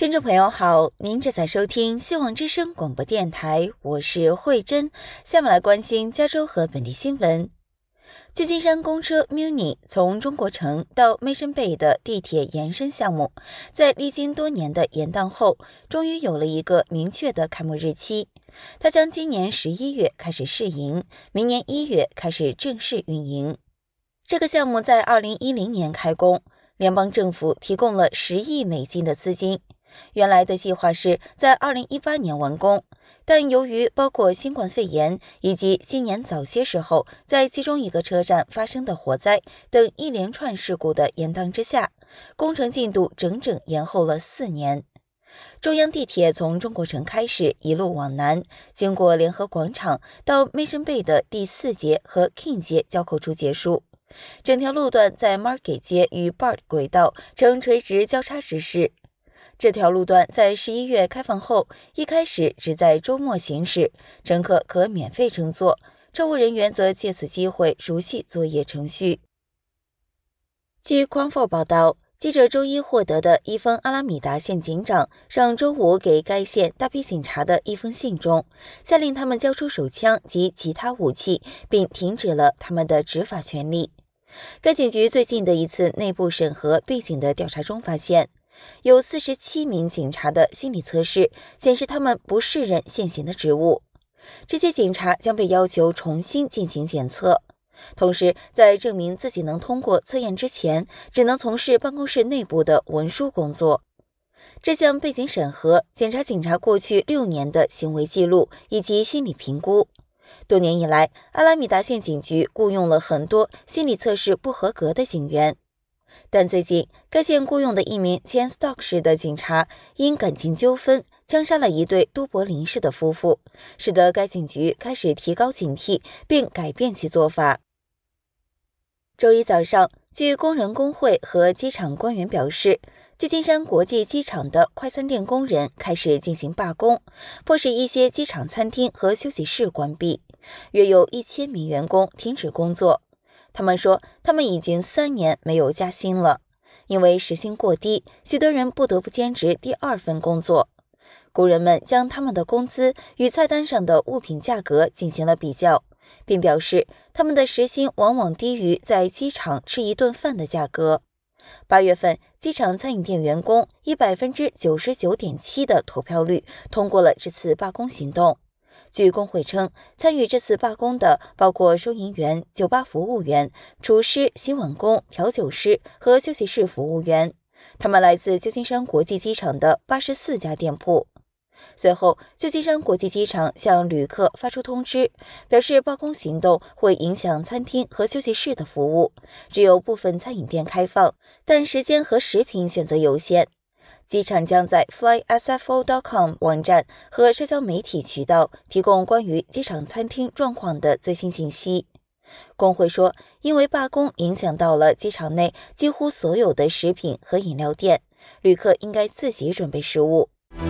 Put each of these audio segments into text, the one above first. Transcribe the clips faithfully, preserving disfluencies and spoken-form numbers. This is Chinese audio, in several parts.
听众朋友好，您正在收听希望之声广播电台，我是慧珍。下面来关心加州和本地新闻。旧金山公车 Muni 从中国城到 Mission Bay 的地铁延伸项目，在历经多年的延宕后，终于有了一个明确的开幕日期。它将今年十一月开始试营，明年一月开始正式运营。这个项目在二零一零年开工，联邦政府提供了十亿美金的资金。原来的计划是在二零一八年完工，但由于包括新冠肺炎以及今年早些时候在其中一个车站发生的火灾等一连串事故的延宕之下，工程进度整整延后了四年。中央地铁从中国城开始一路往南，经过联合广场到 Mission Bay 的第四节和 King 节交扣处结束。整条路段在 Market 街与 Bart 轨道呈垂直交叉实施。这条路段在十一月开放后，一开始只在周末行驶，乘客可免费乘坐，乘务人员则借此机会熟悉作业程序。据 Crown 报道，记者周一获得的一封阿拉米达县警长上周五给该县大批警察的一封信中，下令他们交出手枪及其他武器，并停止了他们的执法权利。该警局最近的一次内部审核背景的调查中发现，有四十七名警察的心理测试显示他们不适任现行的职务，这些警察将被要求重新进行检测，同时在证明自己能通过测验之前，只能从事办公室内部的文书工作。这项背景审核检查警察过去六年的行为记录以及心理评估。多年以来，阿拉米达县警局雇佣了很多心理测试不合格的警员。但最近，该县雇佣的一名前 Stock 市的警察因感情纠纷枪杀了一对都柏林市的夫妇，使得该警局开始提高警惕并改变其做法。周一早上，据工人工会和机场官员表示，旧金山国际机场的快餐店工人开始进行罢工，迫使一些机场餐厅和休息室关闭，约有一千名员工停止工作。他们说，他们已经三年没有加薪了，因为时薪过低，许多人不得不兼职第二份工作。工人们将他们的工资与菜单上的物品价格进行了比较，并表示他们的时薪往往低于在机场吃一顿饭的价格。八月份，机场餐饮店员工以 百分之九十九点七 的投票率通过了这次罢工行动。据工会称，参与这次罢工的包括收银员、酒吧服务员、厨师、洗碗工、调酒师和休息室服务员，他们来自旧金山国际机场的八十四家店铺。随后，旧金山国际机场向旅客发出通知，表示罢工行动会影响餐厅和休息室的服务，只有部分餐饮店开放，但时间和食品选择有限。机场将在 fly s f o dot com 网站和社交媒体渠道提供关于机场餐厅状况的最新信息。工会说，因为罢工影响到了机场内几乎所有的食品和饮料店，旅客应该自己准备食物。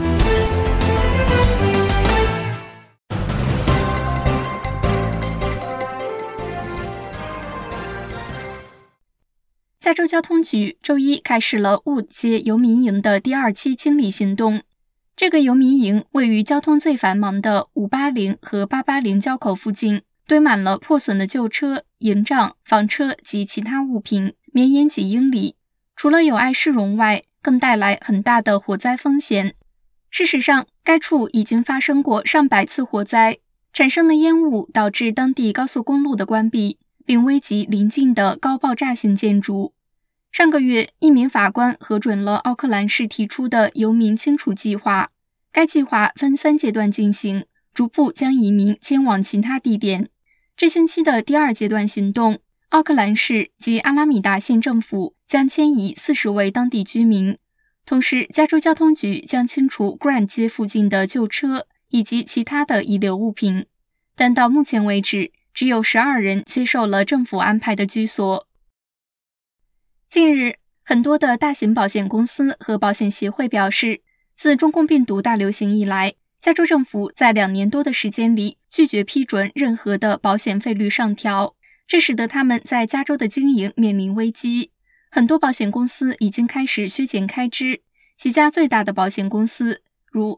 加州交通局周一开始了雾街游民营的第二期清理行动。这个游民营位于交通最繁忙的五八零和八八零交口附近，堆满了破损的旧车、营帐、房车及其他物品，绵延几英里。除了有碍市容外，更带来很大的火灾风险。事实上，该处已经发生过上百次火灾，产生的烟雾导致当地高速公路的关闭，并危及邻近的高爆炸性建筑。上个月，一名法官核准了奥克兰市提出的游民清除计划。该计划分三阶段进行，逐步将移民迁往其他地点。这星期的第二阶段行动，奥克兰市及阿拉米达县政府将迁移四十位当地居民，同时加州交通局将清除 Grant 街附近的旧车以及其他的遗留物品。但到目前为止，只有十二人接受了政府安排的居所。近日，很多的大型保险公司和保险协会表示，自中共病毒大流行以来，加州政府在两年多的时间里拒绝批准任何的保险费率上调，这使得他们在加州的经营面临危机。很多保险公司已经开始削减开支， 几家最大的保险公司，如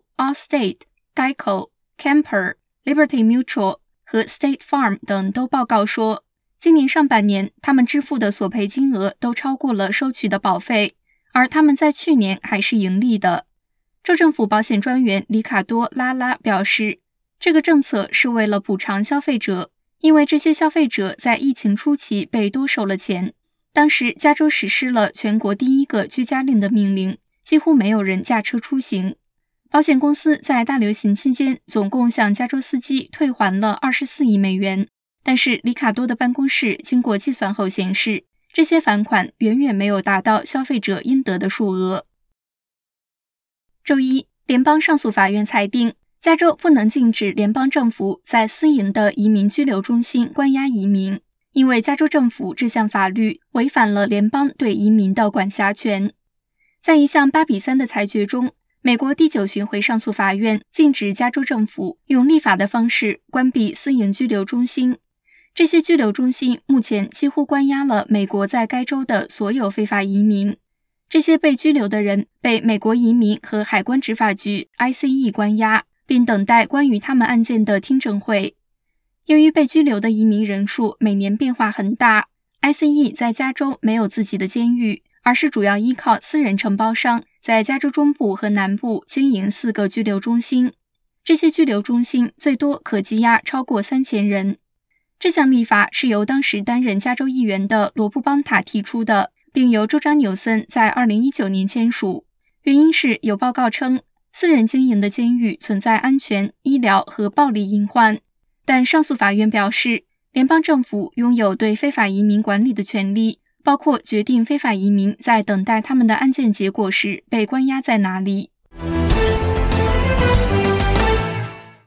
Allstate、Geico、Kemper、Liberty Mutual 和 State Farm 等都报告说，今年上半年他们支付的索赔金额都超过了收取的保费，而他们在去年还是盈利的。州政府保险专员里卡多·拉拉表示，这个政策是为了补偿消费者，因为这些消费者在疫情初期被多收了钱。当时加州实施了全国第一个居家令的命令，几乎没有人驾车出行。保险公司在大流行期间总共向加州司机退还了二十四亿美元，但是里卡多的办公室经过计算后显示，这些返款远远没有达到消费者应得的数额。周一，联邦上诉法院裁定，加州不能禁止联邦政府在私营的移民拘留中心关押移民，因为加州政府这项法律违反了联邦对移民的管辖权。在一项八比三的裁决中，美国第九巡回上诉法院禁止加州政府用立法的方式关闭私营拘留中心。这些拘留中心目前几乎关押了美国在该州的所有非法移民。这些被拘留的人被美国移民和海关执法局 I C E 关押，并等待关于他们案件的听证会。由于被拘留的移民人数每年变化很大， I C E 在加州没有自己的监狱，而是主要依靠私人承包商在加州中部和南部经营四个拘留中心。这些拘留中心最多可羁押超过三千人。这项立法是由当时担任加州议员的罗布邦塔提出的，并由州长纽森在二零一九年签署。原因是有报告称，私人经营的监狱存在安全、医疗和暴力隐患。但上诉法院表示，联邦政府拥有对非法移民管理的权利，包括决定非法移民在等待他们的案件结果时被关押在哪里。